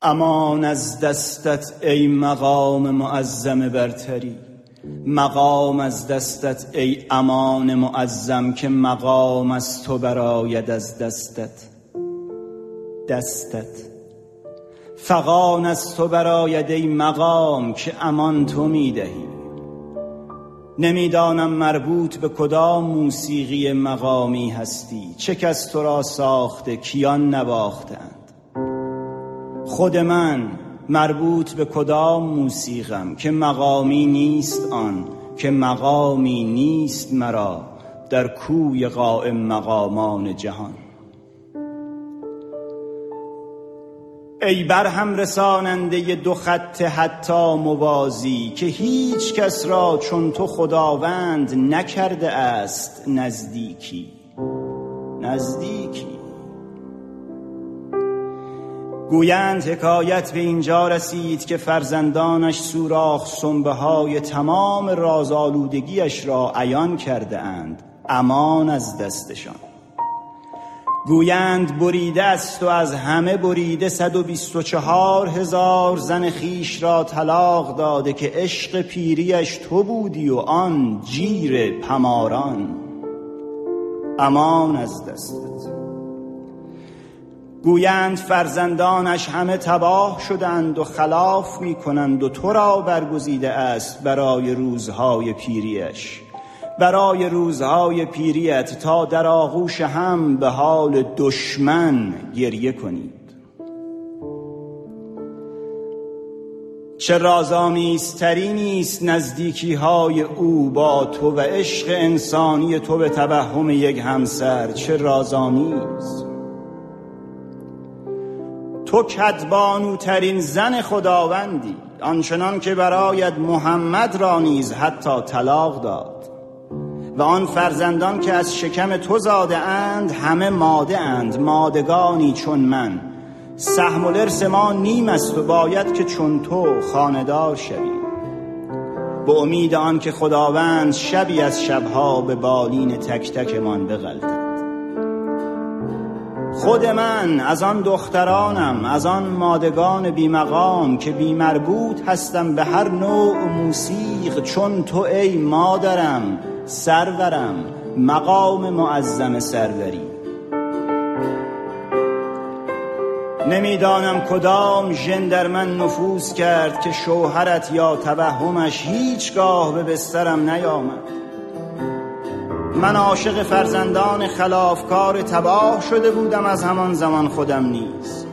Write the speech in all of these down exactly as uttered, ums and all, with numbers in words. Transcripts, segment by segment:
امان از دستت ای مقام معظم برتری، مقام از دستت ای امان معظم که مقام از تو براید از دستت. دستت فغان از تو براید ای مقام که امان تو میدهی. نمیدانم مربوط به کدام موسیقی مقامی هستی، چه کس تو را ساخته کیان نواختند. خود من مربوط به کدام موسیقم که مقامی نیست آن، که مقامی نیست مرا در کوی قائم مقامان جهان. ای برهم رساننده دو خط حتی موازی که هیچ کس را چون تو خداوند نکرده است نزدیکی. نزدیکی گویند حکایت به اینجا رسید که فرزندانش سوراخ سنبه های تمام رازآلودگیش را عیان کرده اند، امان از دستشان. گویند بریده است و از همه بریده صد و بیست و چهار هزار زن خیش را طلاق داده که عشق پیریش تو بودی و آن جیر پماران. امان از دستت. گویند فرزندانش همه تباه شدند و خلاف می کنند و تو را برگزیده است برای روزهای پیریش، برای روزهای پیریت تا در آغوش هم به حال دشمن گریه کنید. چه رازآمیزتری نیست نزدیکی های او با تو و عشق انسانی تو به توهم یک همسر. چه رازآمیز. تو کدبانوترین زن خداوندی، آنچنان که برایت محمد را نیز حتی طلاق داد. و آن فرزندان که از شکم تو زاده اند همه ماده اند، مادگانی چون من. سهم الارث ما نیم است و باید که چون تو خانه‌دار شویم. به امید آن که خداوند شبی از شبها به بالین تک تکمان بغلطد. خود من از آن دخترانم، از آن مادگان بی مقام که بی مربوط هستم به هر نوع موسیق چون تو ای مادرم، سرورم، مقام معظم سروری. نمیدانم کدام ژن در من نفوذ کرد که شوهرت یا توهمش هیچگاه به بسترم نیامد. من عاشق فرزندان خلافکار تباه شده بودم از همان زمان خودم نیز.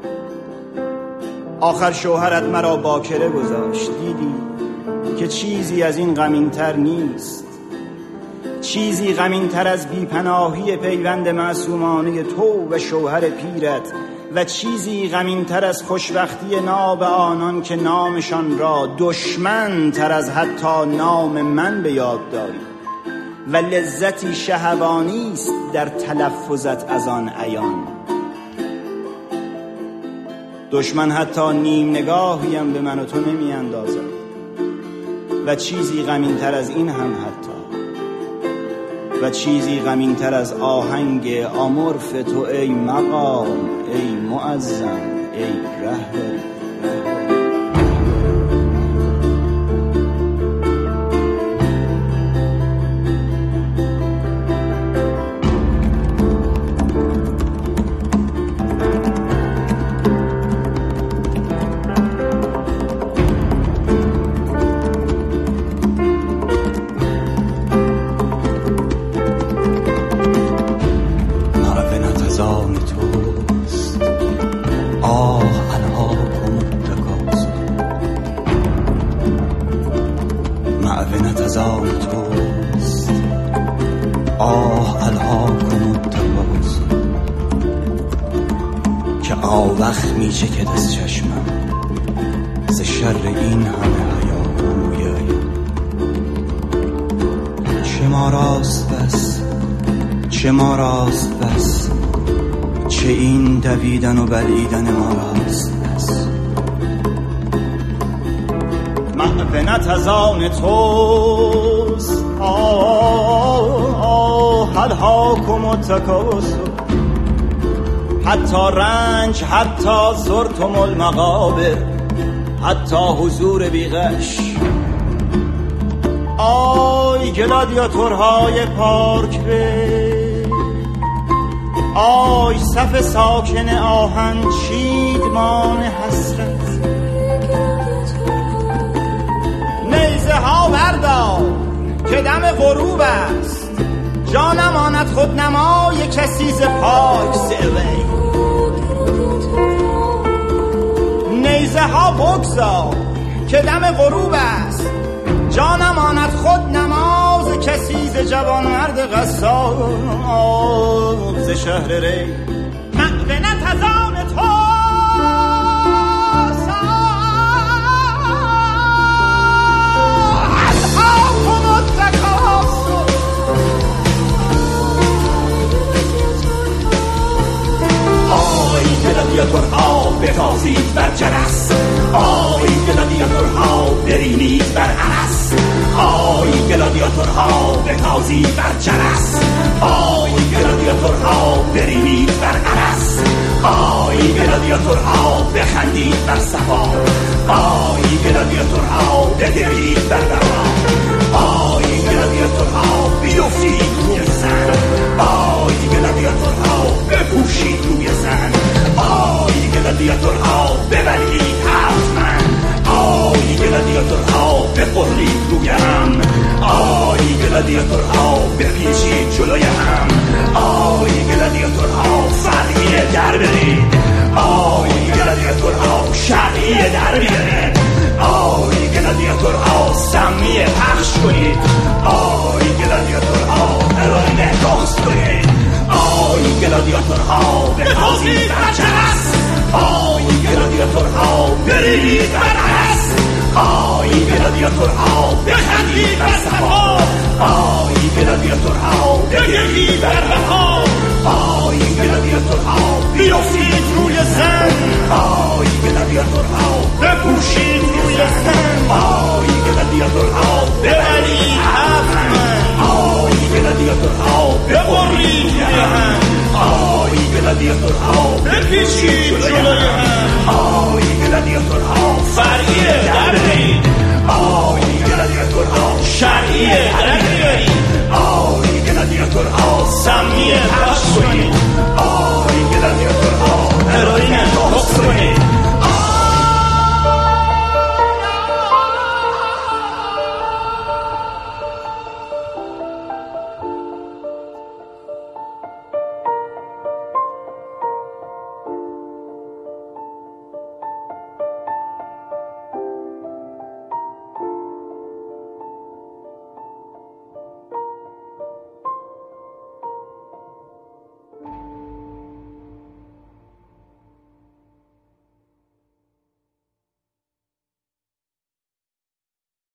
آخر شوهرت مرا باکره گذاشت. دیدی که چیزی از این غمین‌تر نیست، چیزی غمین‌تر از بیپناهی پیوند معصومانه تو و شوهر پیرت، و چیزی غمین‌تر از خوشبختی ناب آنان که نامشان را دشمن تر از حتی نام من به یاد داری. و لذتی شهوانی است در تلفظت از آن عیان. دشمن حتی نیم نگاهیم به من و تو نمی اندازد. و چیزی غمین‌تر از این هم حتی، و چیزی غمین‌تر از آهنگ آمرف تو ای مقام، ای معظم، ای رهبری. معونت از آن توست، آه الهاکم التکاثر، که آوخ می چکد از چشمم ز شر این همه هیاهوی آیم. چه ما راست بس، چه ما راست بس، چه این دویدن و بلعیدن ما راست بس. معونت از آن توست، آه آه الهاکم التکاثر، حتی رنج، حتی زرتم المقابر، حتی حضور بیغش. آی گلادیاتورهای پارک به، آی صف ساکن آهن چیدمان حسرت. نیزه ها بردار که دم غروب است، جانم آند خود نمای کسی ز پاک سوی. نیزه ها بگذار که دم غروب است، جانم آند خود نماز کسی ز جوانمرد قصاب ز شهر ری. معونت از آن تو گلادیاتورها بتازید بر جرس، آی گلادیاتورها برینید بر عرس. آی گلادیاتورها بتازید بر جرس، آی گلادیاتورها برینید بر عرس. آی گلادیاتورها بخندید بر صفا، آی گلادیاتورها بگرید بر بقا. آی گلادیاتورها بیفتید روی زن، آی گلادیاتورها بپوشید روی زن. آی گلادیاتورها ببرید هفت من، آی گلادیاتورها بخورید روی هم. آی گلادیاتورها بپیچید جلوی هم. آی گلادیاتورها فرقیه در برید، آی گلادیاتورها شرقیه در بیارید. آی گلادیاتورها سمیه پخش کنید، آی گلادیاتورها هروئین احداث کنید. آی گلادیاتورها بتازید بر جرس، آی گلادیاتورها برید بر عرس. آی گلادیاتورها بخندید بر صفا، آی گلادیاتورها بگرید بر بقا. آی گلادیاتورها بیفتید روی زن، آی گلادیاتورها بپوشید روی زن. آی گلادیاتورها ببرید هفت من، آی گلادیاتورها ببرید روی هم. آی گلادیاتورها بپیچید جلوی هم. آی گلادیاتورها فرقیه در برید، آی گلادیاتورها شرقیه در بیارید. آی گلادیاتورها سمیه پخش کنید.